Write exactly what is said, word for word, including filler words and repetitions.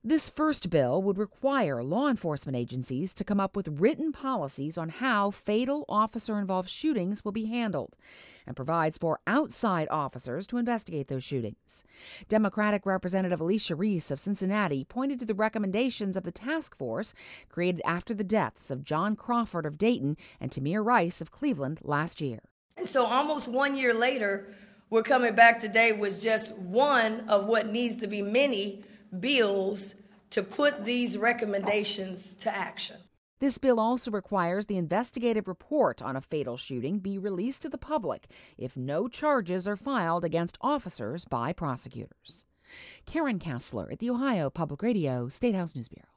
This first bill would require law enforcement agencies to come up with written policies on how fatal officer-involved shootings will be handled, and provides for outside officers to investigate those shootings. Democratic Representative Alicia Reese of Cincinnati pointed to the recommendations of the task force created after the deaths of John Crawford of Dayton and Tamir Rice of Cleveland last year. And so almost one year later, we're coming back today with just one of what needs to be many bills to put these recommendations to action. This bill also requires the investigative report on a fatal shooting be released to the public if no charges are filed against officers by prosecutors. Karen Kassler at the Ohio Public Radio State House News Bureau.